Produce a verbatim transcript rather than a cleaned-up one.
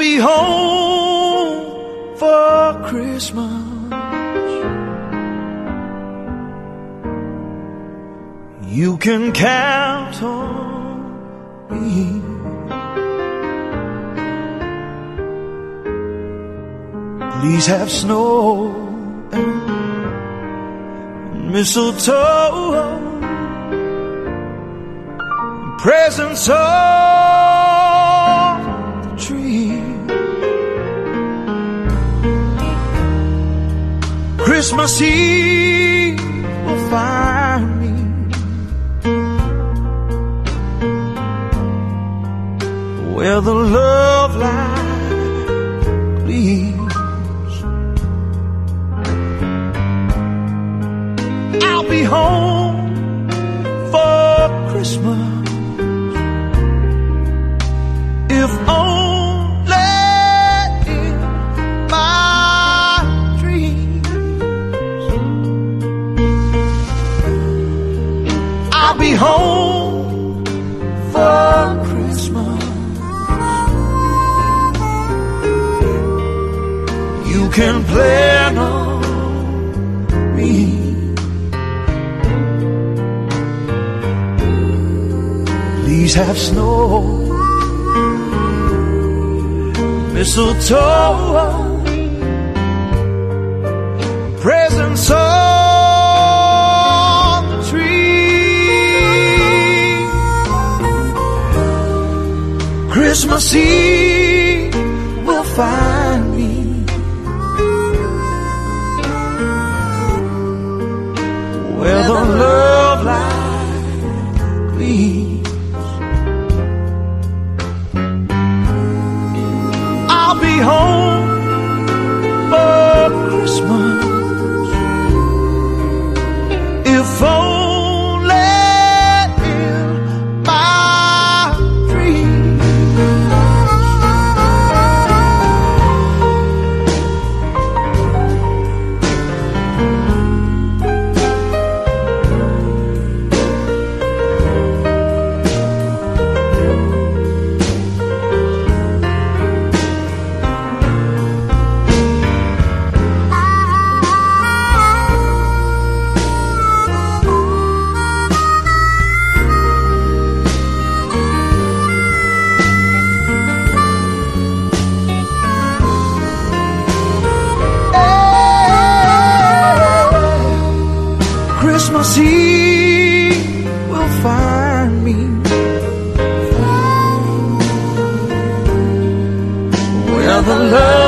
be home for Christmas. You can count on me. Please have snow and mistletoe, and presents on the tree. Christmas Eve will find me where the love light gleams. I'll be home for Christmas, if only in my dreams. I'll be home for Christmas. You can plan on me. Please have snow, mistletoe, presents on the tree. Christmas Eve will find me where the love light gleams. I'll be home for Christmas, if only in my dreams. Christmas Eve will find me where the love